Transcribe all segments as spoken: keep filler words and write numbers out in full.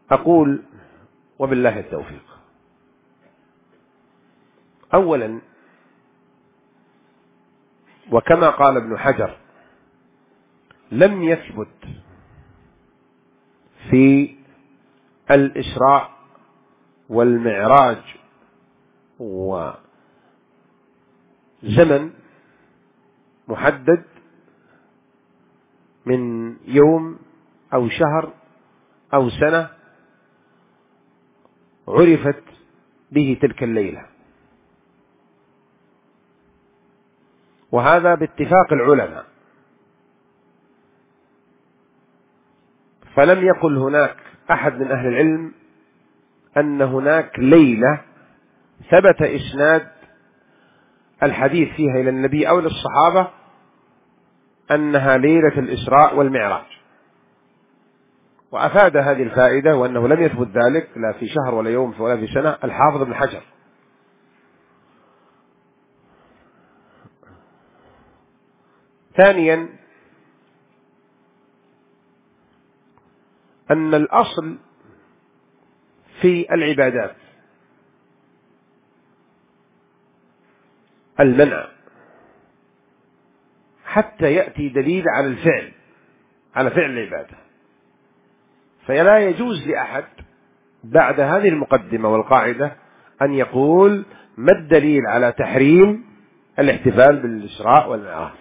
أقول وبالله التوفيق. أولا، وكما قال ابن حجر، لم يثبت في الإسراء والمعراج وزمن محدد من يوم أو شهر أو سنة عرفت به تلك الليلة، وهذا باتفاق العلماء. فلم يقل هناك أحد من أهل العلم أن هناك ليلة ثبت إسناد الحديث فيها إلى النبي أو للصحابة أنها ليلة الإسراء والمعراج. وأفاد هذه الفائدة وأنه لم يثبت ذلك لا في شهر ولا يوم ولا في سنة الحافظ ابن حجر. ثانيا، أن الأصل في العبادات المنع حتى يأتي دليل على الفعل، على فعل العبادة. فلا يجوز لأحد بعد هذه المقدمة والقاعدة أن يقول ما الدليل على تحريم الاحتفال بالإسراء والمعراج،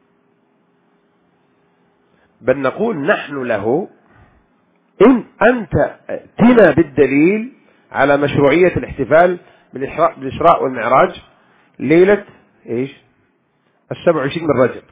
بل نقول نحن له إن أنت ائتنا بالدليل على مشروعية الاحتفال بالإسراء والمعراج ليلة إيش السبع وعشرين من رجب.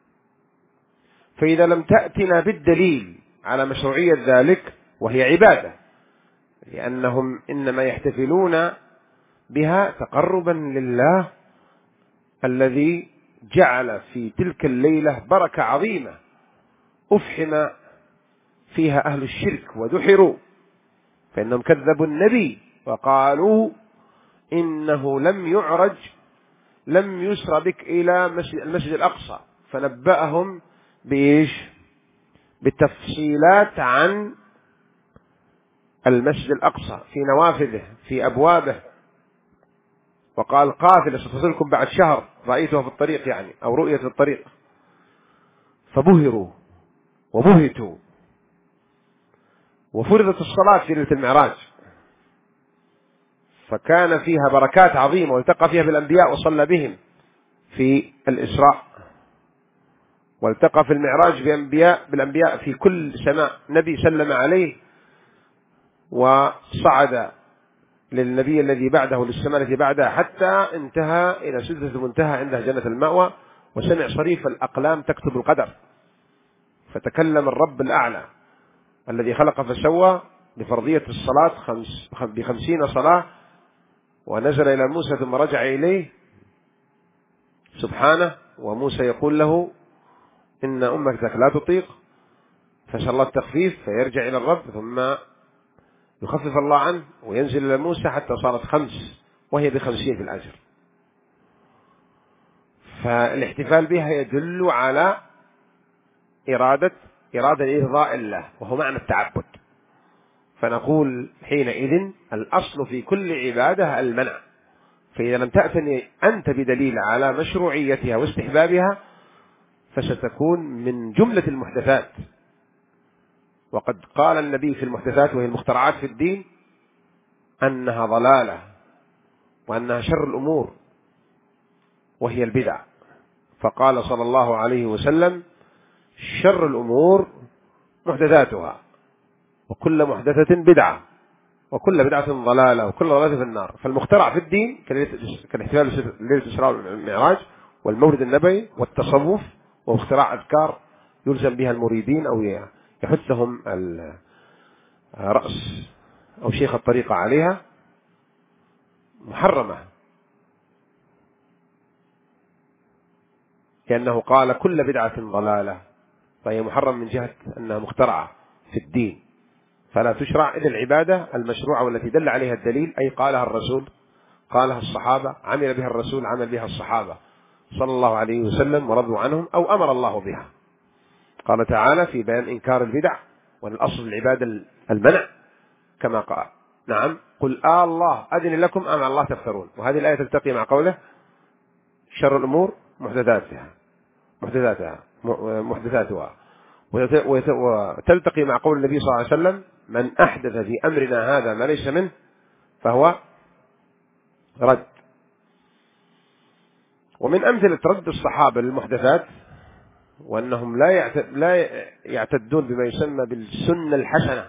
فإذا لم تأتنا بالدليل على مشروعية ذلك، وهي عبادة لأنهم إنما يحتفلون بها تقربا لله الذي جعل في تلك الليلة بركة عظيمة أفحم فيها أهل الشرك ودحروا، فإنهم كذبوا النبي وقالوا إنه لم يعرج لم يسر بك إلى المسجد الأقصى، فنبأهم بإيش بالتفصيلات عن المسجد الأقصى في نوافذه في أبوابه، وقال قافلة ستصلكم بعد شهر رأيتها في الطريق، يعني أو رؤية في الطريق، فبهروا وبهتوا. وفرضت الصلاة في ليلة المعراج فكان فيها بركات عظيمة، والتقى فيها بالأنبياء وصلى بهم في الإسراء، والتقى في المعراج بأنبياء بالأنبياء في كل سماء نبي سلم عليه، وصعد للنبي الذي بعده للسماء التي بعدها حتى انتهى إلى سدرة المنتهى عندها جنة المأوى، وسمع صريف الأقلام تكتب القدر، فتكلم الرب الأعلى الذي خلق فسوى بفرضية الصلاة خمس بخمسين صلاة، ونزل إلى موسى ثم رجع إليه سبحانه، وموسى يقول له إن أمتك لا تطيق، فسأل الله التخفيف فيرجع إلى الرب ثم يخفف الله عنه وينزل إلى موسى حتى صارت خمس، وهي بخمسين في الأجر. فالاحتفال بها يدل على إرادة إرادة إرضاء الله، وهو معنى التعبد. فنقول حينئذ الأصل في كل عبادة المنع، فإذا لم تأتني أنت بدليل على مشروعيتها واستحبابها فستكون من جملة المحدثات. وقد قال النبي في المحدثات وهي المخترعات في الدين أنها ضلالة وأنها شر الأمور وهي البدع، فقال صلى الله عليه وسلم شر الأمور محدثاتها وكل محدثة بدعة وكل بدعة ضلالة وكل ضلالة في النار. فالمخترع في الدين كالاحتفال ليلة الإسراء والمعراج والمولد النبوي والتصوف واختراع أذكار يلزم بها المريدين أو يحثهم رأس أو شيخ الطريقة عليها، محرمة، لأنه قال كل بدعة ضلالة، فهي محرم من جهة أنها مخترعة في الدين، فلا تشرع إلا العبادة المشروعة والتي دل عليها الدليل، أي قالها الرسول قالها الصحابة عمل بها الرسول عمل بها الصحابة صلى الله عليه وسلم ورضوا عنهم أو أمر الله بها. قال تعالى في بيان إنكار البدع وأن الأصل العبادة المنع، كما قال. نعم قل آه الله أذن لكم أم على الله تفترون. وهذه الآية تلتقي مع قوله شر الأمور محدثاتها محدثاتها محدثاتها وتلتقي مع قول النبي صلى الله عليه وسلم من أحدث في أمرنا هذا ما ليس منه فهو رد. ومن أمثلة رد الصحابة للمحدثات وأنهم لا لا يعتدون بما يسمى بالسنة الحسنة،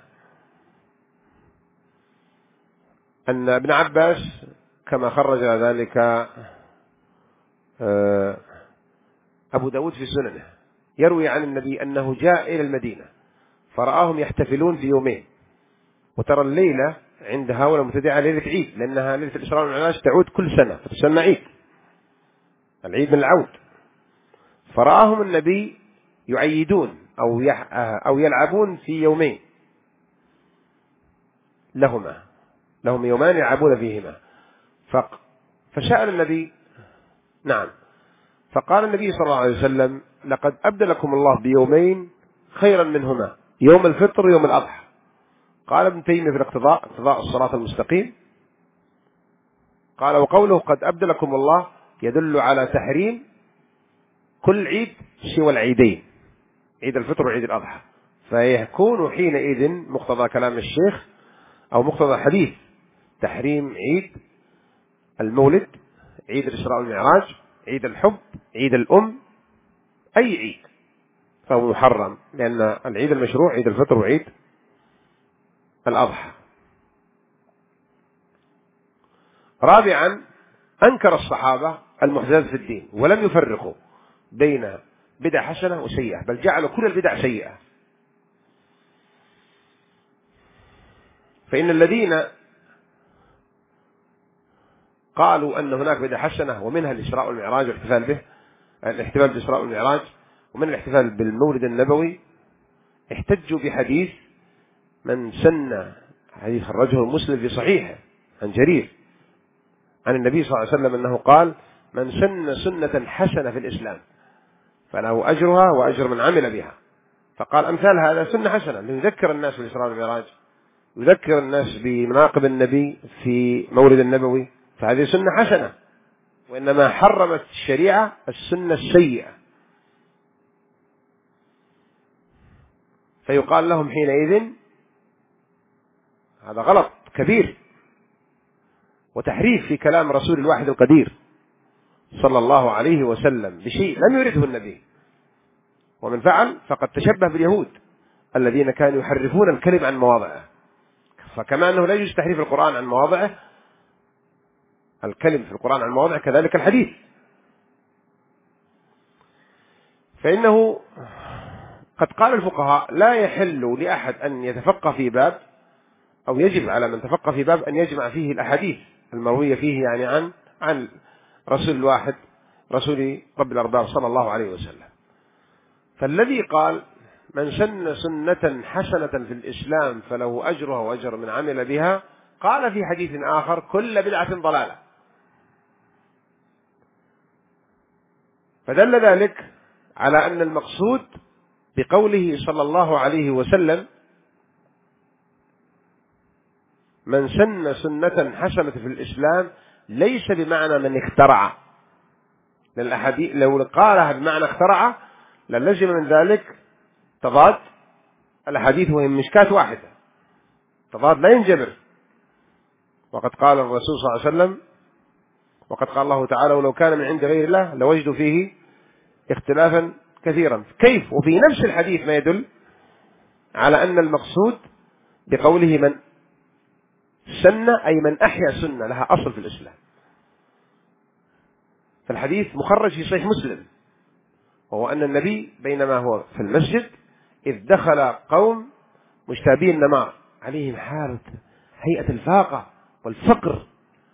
أن ابن عباس كما خرج ذلك أبو داود في سننه يروي عن النبي أنه جاء إلى المدينة فرآهم يحتفلون في يومين، وترى الليلة عند هؤلاء المبتدعة ليلة عيد، لأنها ليلة الإسراء والمعراج تعود كل سنة فتسمى عيد، العيد من العود. فرآهم النبي يعيدون أو أو يلعبون في يومين لهما لهم يومان يلعبون فيهما. فسأل النبي نعم فقال النبي صلى الله عليه وسلم لقد أبدلكم الله بيومين خيرا منهما يوم الفطر ويوم الأضحى. قال ابن تيمية في الاقتضاء اقتضاء الصراط المستقيم قال وقوله قد أبدلكم الله يدل على تحريم كل عيد سوى العيدين عيد الفطر وعيد الأضحى، فيكون حينئذ مقتضى كلام الشيخ أو مقتضى حديث تحريم عيد المولد، عيد الإسراء والمعراج، عيد الحب، عيد الأم، أي عيد فهو محرم، لأن العيد المشروع عيد الفطر وعيد الأضحى. رابعا أنكر الصحابة المحدثات في الدين ولم يفرقوا بين بدع حسنة وسيئة، بل جعلوا كل البدع سيئة. فإن الذين قالوا أن هناك بدع حسنة ومنها الإسراء والمعراج والاحتفال به، الاحتفال بالإسراء والمعراج، ومن الاحتفال بالمولد النبوي، احتجوا بحديث من سن، حديث خرجه مسلم في صحيحه عن جرير عن النبي صلى الله عليه وسلم أنه قال من سن سنة حسنة في الإسلام فله أجرها وأجر من عمل بها. فقال أمثال هذا سنة حسنة ليذكر الناس بالإسراء والمعراج، يذكر الناس بمناقب النبي في مولد النبوي، فهذه سنة حسنة. وإنما حرمت الشريعة السنة السيئة، فيقال لهم حينئذ هذا غلط كبير وتحريف في كلام رسول الواحد القدير صلى الله عليه وسلم بشيء لم يرده النبي. ومن فعل فقد تشبه باليهود الذين كانوا يحرفون الكلم عن مواضعه. فكما أنه لا يجوز تحريف القرآن عن مواضعه، الكلم في القرآن عن مواضعه، كذلك الحديث. فإنه قد قال الفقهاء لا يحل لأحد أن يتفقه في باب، أو يجب على من تفقه في باب أن يجمع فيه الأحاديث المروية فيه، يعني عن عن رسول الواحد رسول رب الأرباب صلى الله عليه وسلم. فالذي قال من سن سنة حسنة في الإسلام فله أجرها وأجر من عمل بها، قال في حديث آخر كل بدعة ضلالة. فدل ذلك على أن المقصود بقوله صلى الله عليه وسلم من سن سنة حسنة في الإسلام ليس بمعنى من اخترع، لو قالها بمعنى اخترع للزم من ذلك تضاد الحديث، وهي مشكاة واحدة، تضاد لا ينجبر. وقد قال الرسول صلى الله عليه وسلم، وقد قال الله تعالى ولو كان من عند غير الله لوجدوا فيه اختلافا كثيرا. كيف وفي نفس الحديث ما يدل على أن المقصود بقوله من سن أي من أحيا سنة لها أصل في الإسلام. فالحديث مخرج في صحيح مسلم، وهو أن النبي بينما هو في المسجد إذ دخل قوم مشتابي النمار عليهم حالة هيئة الفاقة والفقر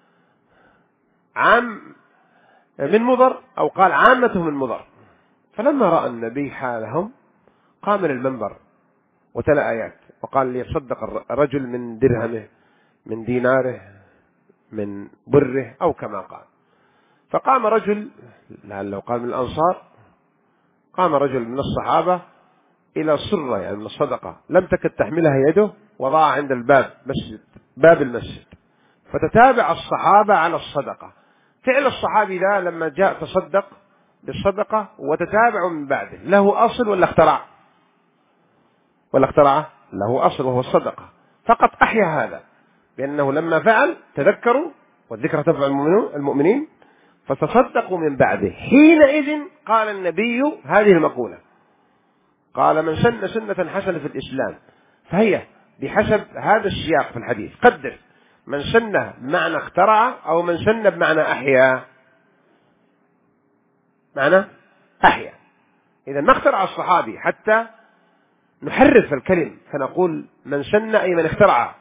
عام من مضر، أو قال عامتهم من مضر. فلما رأى النبي حالهم قام للمنبر وتلا آيات وقال ليتصدق الرجل من درهمه من ديناره من بره أو كما قال. فقام رجل لعله قال من الأنصار، قام رجل من الصحابة إلى صرة يعني من الصدقة لم تكد تحملها يده وضع عند الباب مسجد باب المسجد، فتتابع الصحابة على الصدقة. فعل الصحابي ذا لما جاء تصدق بالصدقة وتتابع من بعده، له أصل ولا اخترع؟ ولا اخترعه؟ له أصل وهو الصدقة، فقط أحيا هذا، لأنه لما فعل تذكروا والذكرى تنفع المؤمنين فتصدقوا من بعده. حينئذ قال النبي هذه المقولة، قال من سن سنة حسنة في الإسلام، فهي بحسب هذا السياق في الحديث قدر من سن بمعنى اخترع أو من سن بمعنى أحيا. معنى أحيا. إذا ما اخترع الصحابي حتى نحرف الكلم فنقول من سن أي من اخترع.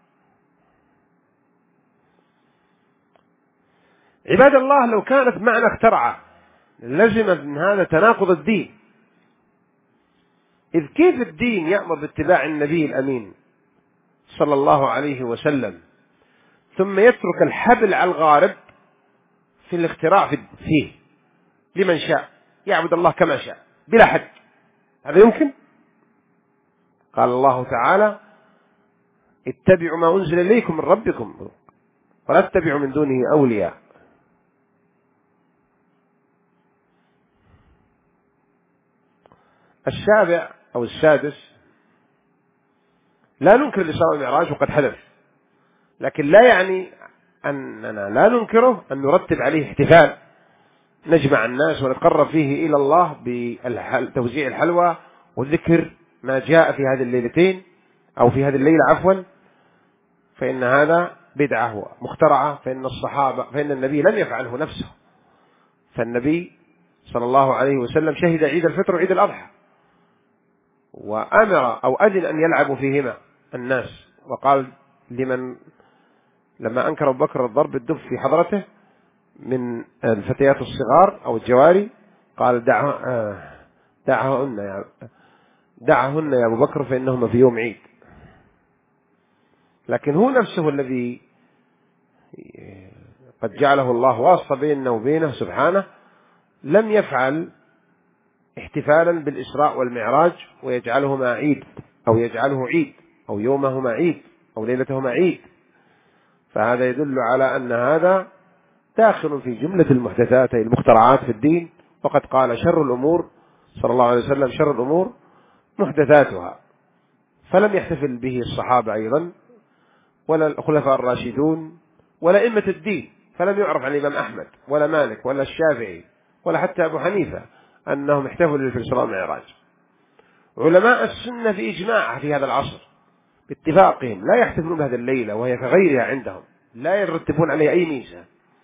عباد الله لو كانت معنى اخترع لزم من هذا تناقض الدين، إذ كيف الدين يأمر باتباع النبي الأمين صلى الله عليه وسلم ثم يترك الحبل على الغارب في الاختراع فيه لمن شاء يعبد الله كما شاء بلا حد؟ هذا يمكن؟ قال الله تعالى اتبعوا ما أنزل إليكم من ربكم ولا تتبعوا من دونه أولياء. السابع أو السادس، لا ننكر الإسراء والمعراج وقد حدث، لكن لا يعني أننا لا ننكره أن نرتب عليه احتفال نجمع الناس ونتقرب فيه إلى الله بتوزيع الحلوى وذكر ما جاء في هذه الليلتين أو في هذه الليلة عفوا، فإن هذا بدعة مخترعة، فإن الصحابة فإن النبي لم يفعله نفسه. فالنبي صلى الله عليه وسلم شهد عيد الفطر وعيد الأضحى وأمر أو أذن أن يلعبوا فيهما الناس، وقال لمن لما أنكر أبو بكر الضرب بالدف في حضرته من الفتيات الصغار أو الجواري قال دعه دعهن يا دعهن يا أبو بكر فإنهما في يوم عيد. لكن هو نفسه الذي قد جعله الله واسطة بيننا وبينه سبحانه لم يفعل احتفالا بالإسراء والمعراج ويجعلهما عيد أو يجعله عيد أو يومهما عيد أو ليلتهما عيد، فهذا يدل على أن هذا داخل في جملة المحدثات المخترعات في الدين. وقد قال شر الأمور صلى الله عليه وسلم شر الأمور محدثاتها، فلم يحتفل به الصحابة أيضا ولا الخلفاء الراشدون ولا أئمة الدين، فلم يعرف عن الإمام أحمد ولا مالك ولا الشافعي ولا حتى أبو حنيفة أنهم احتفلوا في الإسراء والمعراج. علماء السنة في إجماع في هذا العصر باتفاقهم لا يحتفلون بهذه الليلة وهي كغيرها عندهم، لا يرتبون عليها أي ميزة،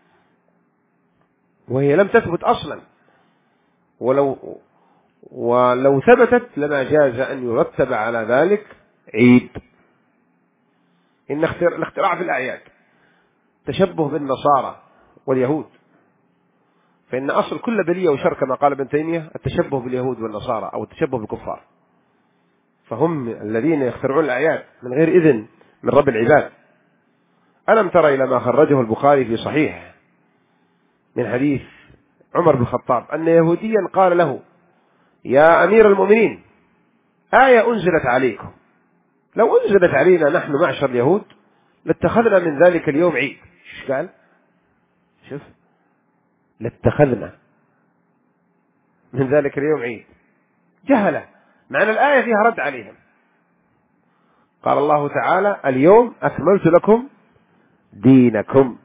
وهي لم تثبت أصلا، ولو ولو ثبتت لما جاز أن يرتب على ذلك عيد. إن الاختراع في الأعياد تشبه بالنصارى واليهود، فإن أصل كل بلية وشر كما قال ابن تيمية التشبه باليهود والنصارى أو التشبه بالكفار، فهم الذين يخترعون الأعياد من غير إذن من رب العباد. ألم تر إلى ما خرجه البخاري في صحيح من حديث عمر بن الخطاب أن يهوديا قال له يا أمير المؤمنين آية أنزلت عليكم، لو أنزلت علينا نحن معشر اليهود لاتخذنا من ذلك اليوم عيد. ايش قال؟ شوف، لاتخذنا من ذلك اليوم عيد، جهلة، معنى الآية فيها رد عليهم. قال الله تعالى اليوم أكملت لكم دينكم،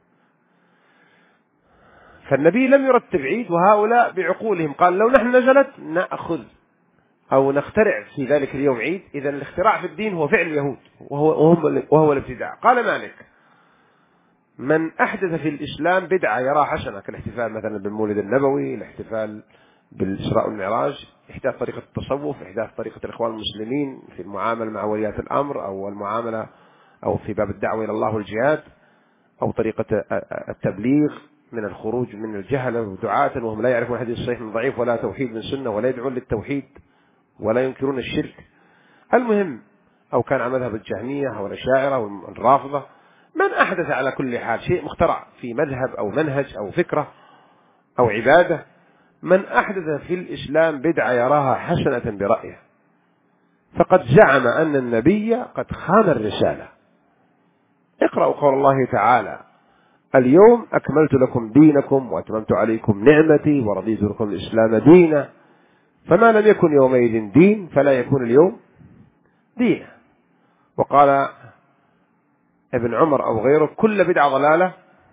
فالنبي لم يرتب عيد، وهؤلاء بعقولهم قال لو نحن نزلت نأخذ أو نخترع في ذلك اليوم عيد. إذا الاختراع في الدين هو فعل اليهود وهو, وهو الابتداع. قال مالك من أحدث في الإسلام بدعة يرى حسنة كالاحتفال مثلا بالمولد النبوي، الاحتفال بالإسراء والمعراج، إحداث طريقة التصوف، إحداث طريقة الإخوان المسلمين في المعاملة مع وليات الأمر أو المعاملة أو في باب الدعوة إلى الله والجهاد، أو طريقة التبليغ من الخروج من الجهل ودعاة وهم لا يعرفون الحديث الصحيح من ضعيف ولا توحيد من سنة ولا يدعون للتوحيد ولا ينكرون الشرك. المهم أو كان على مذهب الجهمية أو الأشاعرة أو الرافضة، من أحدث على كل حال شيء مخترع في مذهب أو منهج أو فكرة أو عبادة، من أحدث في الإسلام بدعة يراها حسنة برأيه فقد زعم أن النبي قد خان الرسالة. اقرأوا قول الله تعالى: اليوم أكملت لكم دينكم وأتممت عليكم نعمتي ورضيت لكم الإسلام دينا، فما لم يكن يومئذ دين فلا يكون اليوم دينا. وقال ابن عمر أو غيره: كل بدعة ضلالة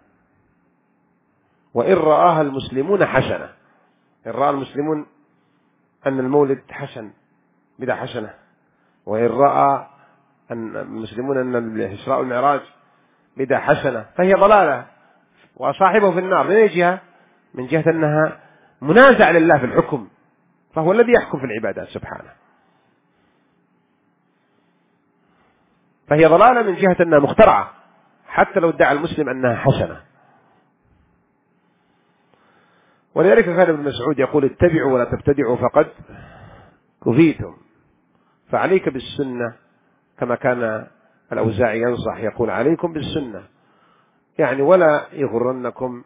وإن رآها المسلمون حسنة. إن رأى المسلمون أن المولد حسن بدعة حسنة، وإن رأى أن المسلمون أن الإسراء والمعراج بدعة حسنة فهي ضلالة وصاحبه في النار. من أي جهة؟ من جهة أنها منازع لله في الحكم، فهو الذي يحكم في العبادات سبحانه، فهي ضلالة من جهة أنها مخترعة حتى لو ادعى المسلم أنها حسنة. ولذلك كان ابن مسعود يقول: اتبعوا ولا تبتدعوا فقد كفيتم. فعليك بالسنة، كما كان الأوزاعي ينصح يقول: عليكم بالسنة، يعني ولا يغرنكم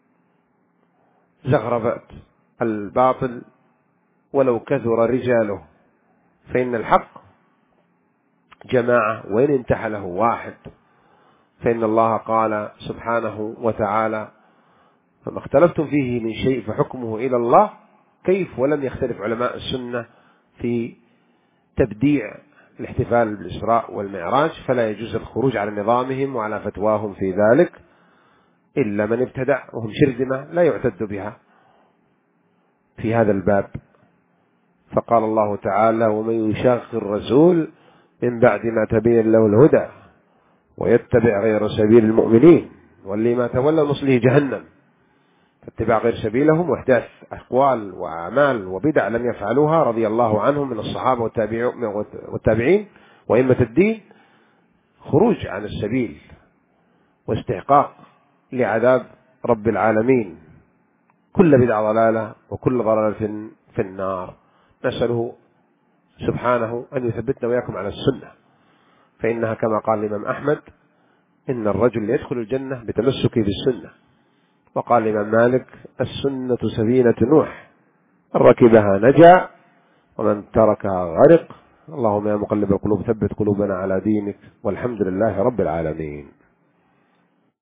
زغربات الباطل ولو كثر رجاله، فإن الحق جماعة وإن انتحله واحد. فإن الله قال سبحانه وتعالى: فما اختلفتم فيه من شيء فحكمه إلى الله. كيف ولم يختلف علماء السنة في تبديع الاحتفال بالإسراء والمعراج؟ فلا يجوز الخروج على نظامهم وعلى فتواهم في ذلك إلا من ابتدع، وهم شرذمة لا يعتد بها في هذا الباب. فقال الله تعالى: ومن يشاقق الرسول من بعد ما تبين له الهدى ويتبع غير سبيل المؤمنين واللي ما تولى نصله جهنم. فاتباع غير سبيلهم واحداث أقوال وأعمال وبدع لم يفعلوها رضي الله عنهم من الصحابة والتابعين وأئمة الدين، خروج عن السبيل واستحقاق لعذاب رب العالمين. كل بدعة ضلالة وكل ضلالة في النار. نسأله سبحانه أن يثبتنا وإياكم على السنة، فإنها كما قال الإمام أحمد: إن الرجل يدخل الجنة بتمسكه بالسنة. وقال الإمام مالك: السنة سفينة نوح، من ركبها نجا ومن تركها غرق. اللهم يا مقلب القلوب ثبت قلوبنا على دينك، والحمد لله رب العالمين.